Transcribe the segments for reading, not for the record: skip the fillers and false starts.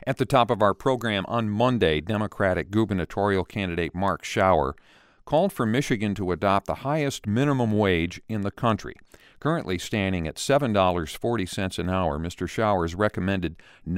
At the top of our program on Monday, Democratic gubernatorial candidate Mark Schauer called for Michigan to adopt the highest minimum wage in the country. Currently standing at $7.40 an hour, Mr. Schauer's recommended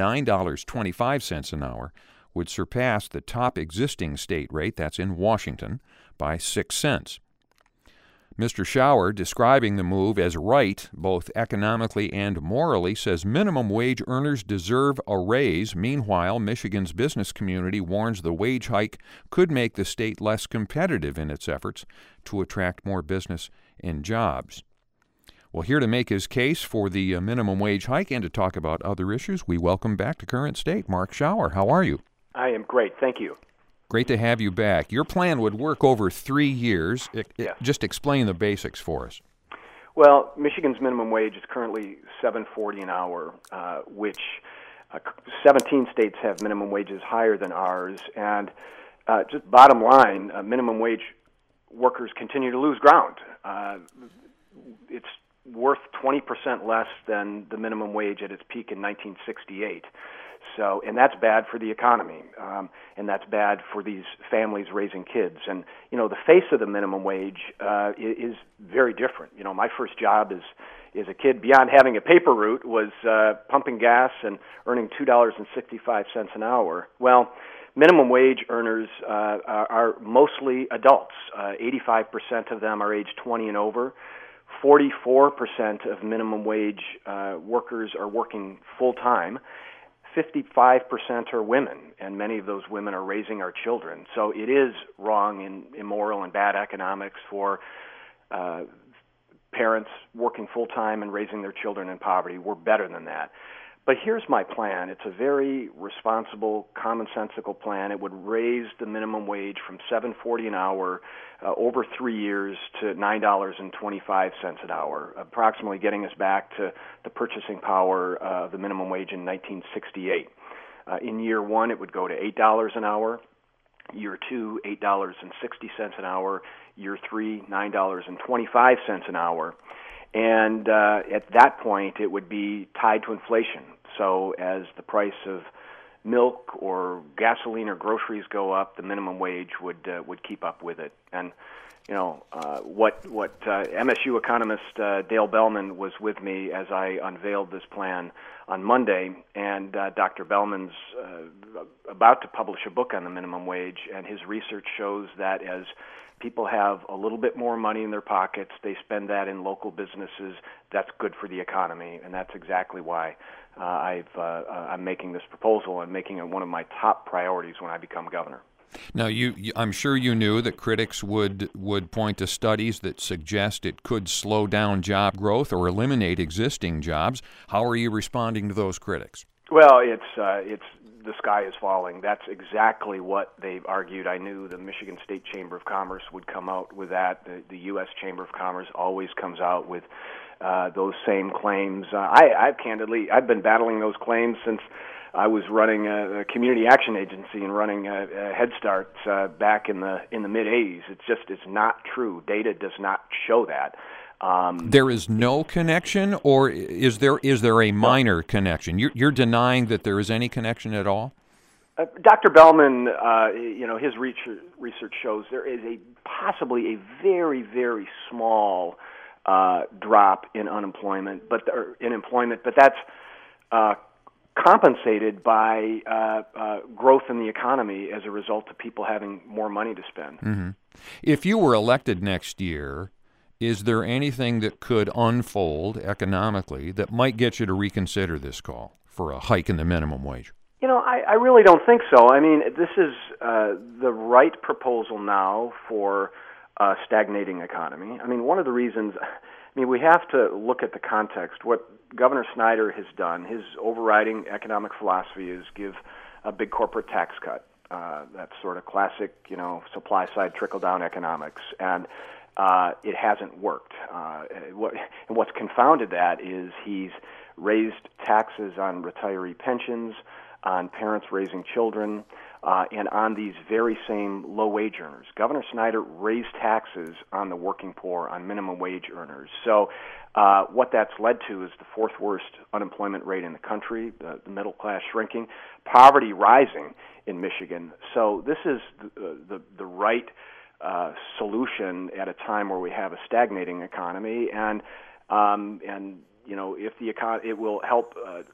$9.25 an hour would surpass the top existing state rate, that's in Washington, by 6 cents. Mr. Schauer, describing the move as right, both economically and morally, says minimum wage earners deserve a raise. Meanwhile, Michigan's business community warns the wage hike could make the state less competitive in its efforts to attract more business and jobs. Well, here to make his case for the minimum wage hike and to talk about other issues, we welcome back to Current State Mark Schauer. How are you? I am great, thank you. Great to have you back. Your plan would work over 3 years. Just explain the basics for us. Well, Michigan's minimum wage is currently $7.40 an hour, which 17 states have minimum wages higher than ours. And just bottom line, minimum wage workers continue to lose ground. It's worth 20% less than the minimum wage at its peak in 1968. So, and that's bad for the economy, and that's bad for these families raising kids. And, you know, the face of the minimum wage is very different. You know, my first job as a kid, beyond having a paper route, was pumping gas and earning $2.65 an hour. Well, minimum wage earners are mostly adults. 85% of them are age 20 and over. 44% of minimum wage workers are working full-time. 55% are women, and many of those women are raising our children. So it is wrong and immoral and bad economics for parents working full-time and raising their children in poverty. We're better than that. But here's my plan. It's a very responsible, commonsensical plan. It would raise the minimum wage from $7.40 an hour over 3 years to $9.25 an hour, approximately getting us back to the purchasing power of the minimum wage in 1968. In year one, it would go to $8 an hour. Year two, $8.60 an hour. Year three, $9.25 an hour. And at that point, it would be tied to inflation. So as the price of milk or gasoline or groceries go up, the minimum wage would keep up with it. And you know what MSU economist Dale Bellman was with me as I unveiled this plan on Monday, and Dr. Bellman's about to publish a book on the minimum wage, and his research shows that as people have a little bit more money in their pockets, they spend that in local businesses. That's good for the economy, and that's exactly why I'm making this proposal and making it one of my top priorities when I become governor. Now, I'm sure you knew that critics would point to studies that suggest it could slow down job growth or eliminate existing jobs. How are you responding to those critics? Well, it's the sky is falling. That's exactly what they've argued. I knew the Michigan State Chamber of Commerce would come out with that. The U.S. Chamber of Commerce always comes out with those same claims. I've been battling those claims since I was running a community action agency and running Head Start back in the mid '80s. It's not true. Data does not show that. There is no connection, or is there a minor connection? You're denying that there is any connection at all? Dr. Bellman, his research shows there is possibly a very, very small drop in unemployment, but that's compensated by growth in the economy as a result of people having more money to spend. Mm-hmm. If you were elected next year, is there anything that could unfold economically that might get you to reconsider this call for a hike in the minimum wage? You know, I really don't think so. I mean, this is the right proposal now for a stagnating economy. I mean, one of the reasons, we have to look at the context. What Governor Snyder has done, his overriding economic philosophy is give a big corporate tax cut. That's sort of classic, supply-side trickle-down economics. And it hasn't worked. What's confounded that is he's raised taxes on retiree pensions, on parents raising children, and on these very same low-wage earners. Governor Snyder raised taxes on the working poor, on minimum wage earners. So what that's led to is the fourth worst unemployment rate in the country, the middle class shrinking, poverty rising in Michigan. So this is the right solution at a time where we have a stagnating economy, and if it will help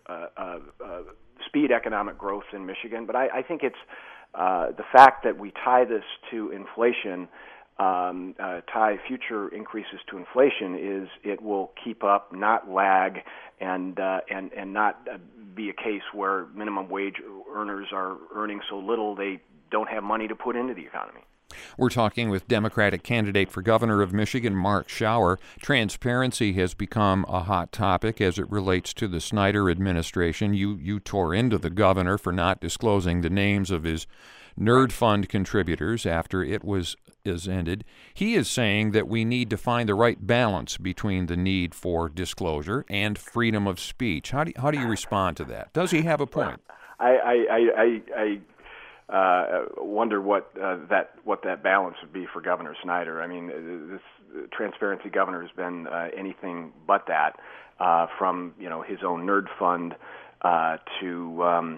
speed economic growth in Michigan. But I think it's the fact that we tie this to inflation, tie future increases to inflation, is it will keep up, not lag, and not be a case where minimum wage earners are earning so little they don't have money to put into the economy. We're talking with Democratic candidate for governor of Michigan, Mark Schauer. Transparency has become a hot topic as it relates to the Snyder administration. You tore into the governor for not disclosing the names of his Nerd Fund contributors after it is ended. He is saying that we need to find the right balance between the need for disclosure and freedom of speech. How do you respond to that? Does he have a point? I wonder what that balance would be for Governor Snyder. I mean, this transparency governor has been anything but that, from his own Nerd Fund to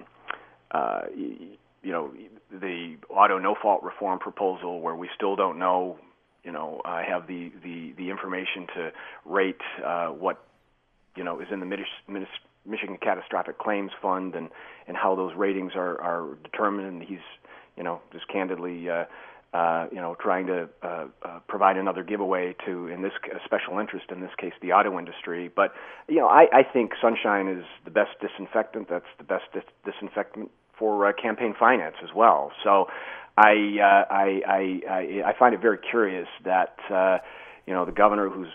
the auto no-fault reform proposal, where we still don't know, have the information to rate what is in the Michigan Catastrophic Claims Fund and how those ratings are determined. And he's, just candidly, trying to provide another giveaway to, in this special interest, in this case, the auto industry. But, I think sunshine is the best disinfectant. That's the best disinfectant for campaign finance as well. So I find it very curious that, the governor who's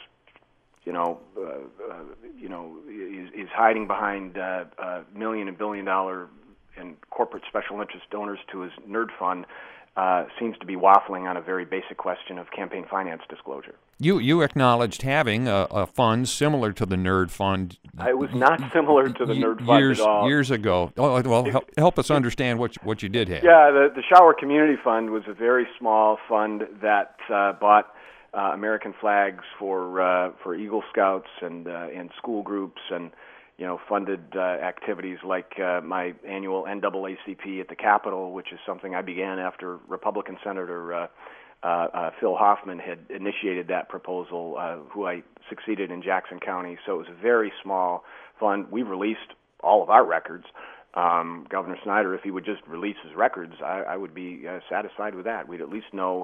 is hiding behind million and billion dollar and corporate special interest donors to his Nerd Fund, seems to be waffling on a very basic question of campaign finance disclosure. You acknowledged having a fund similar to the Nerd Fund. It was not similar to the Nerd Fund at all. Years ago. Oh, well, help us understand what you did have. Yeah, the Schauer Community Fund was a very small fund that bought American flags for Eagle Scouts and school groups, and funded activities like my annual NAACP at the Capitol, which is something I began after Republican Senator Phil Hoffman had initiated that proposal, who I succeeded in Jackson County. So it was a very small fund. We released all of our records. Governor Snyder, if he would just release his records, I would be satisfied with that. We'd at least know,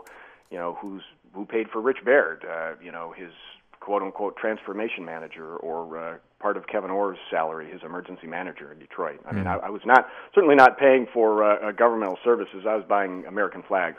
who paid for Rich Baird, his quote-unquote transformation manager, or part of Kevin Orr's salary, his emergency manager in Detroit. I mean, I was certainly not paying for governmental services. I was buying American flags.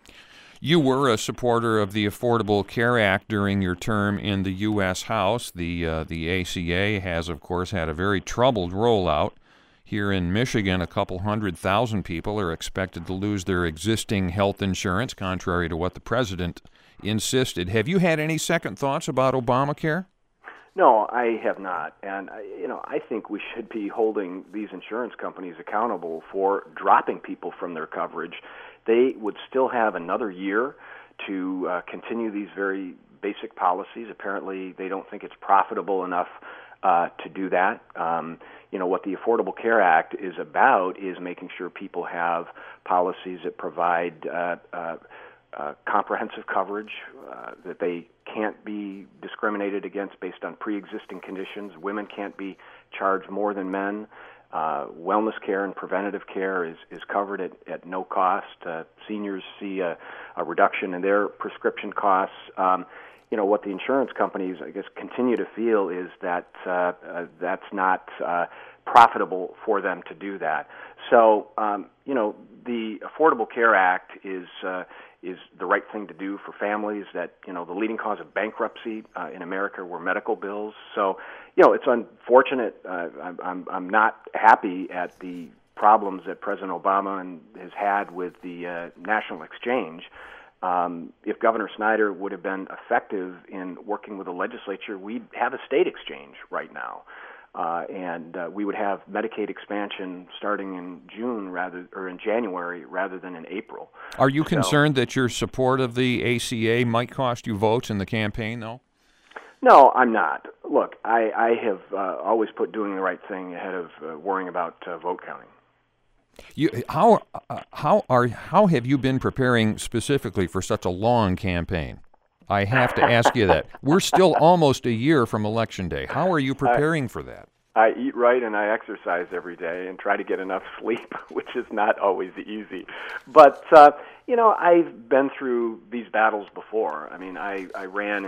You were a supporter of the Affordable Care Act during your term in the U.S. House. The ACA has, of course, had a very troubled rollout. Here in Michigan, a couple 100,000 people are expected to lose their existing health insurance, contrary to what the president insisted. Have you had any second thoughts about Obamacare? No, I have not. And, I think we should be holding these insurance companies accountable for dropping people from their coverage. They would still have another year to continue these very basic policies. Apparently, they don't think it's profitable enough to do that. What the Affordable Care Act is about is making sure people have policies that provide comprehensive coverage, that they can't be discriminated against based on pre-existing conditions. Women can't be charged more than men. Wellness care and preventative care is covered at no cost. Seniors see a reduction in their prescription costs. What the insurance companies, I guess, continue to feel is that that's not profitable for them to do that. So, the Affordable Care Act is the right thing to do for families. That the leading cause of bankruptcy in America were medical bills. So, it's unfortunate. I'm not happy at the problems that President Obama has had with the National Exchange. If Governor Snyder would have been effective in working with the legislature, we'd have a state exchange right now. and we would have Medicaid expansion starting in January rather than in April. Are you concerned that your support of the ACA might cost you votes in the campaign, though? No, I'm not. Look, I have always put doing the right thing ahead of worrying about vote counting. How have you been preparing specifically for such a long campaign? I have to ask you that. We're still almost a year from Election Day. How are you preparing for that? I eat right and I exercise every day and try to get enough sleep, which is not always easy. But, I've been through these battles before. I mean, I ran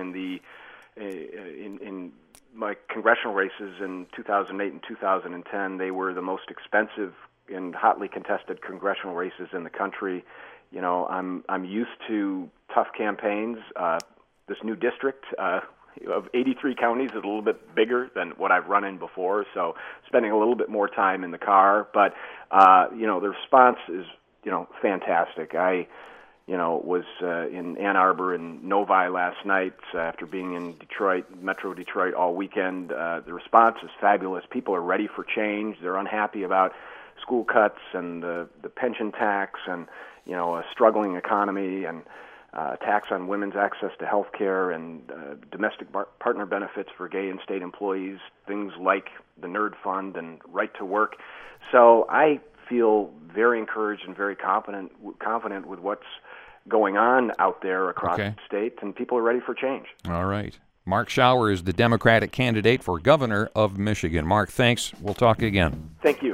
in my congressional races in 2008 and 2010. They were the most expensive and hotly contested congressional races in the country. I'm used to tough campaigns. This new district of 83 counties is a little bit bigger than what I've run in before, so spending a little bit more time in the car. But the response is fantastic. I was in Ann Arbor and Novi last night after being in Detroit, Metro Detroit, all weekend. The response is fabulous. People are ready for change. They're unhappy about school cuts and the pension tax and a struggling economy and tax on women's access to health care and domestic partner benefits for gay and state employees, things like the Nerd Fund and Right to Work. So I feel very encouraged and very confident with what's going on out there across the state, and people are ready for change. All right. Mark Schauer is the Democratic candidate for governor of Michigan. Mark, thanks. We'll talk again. Thank you.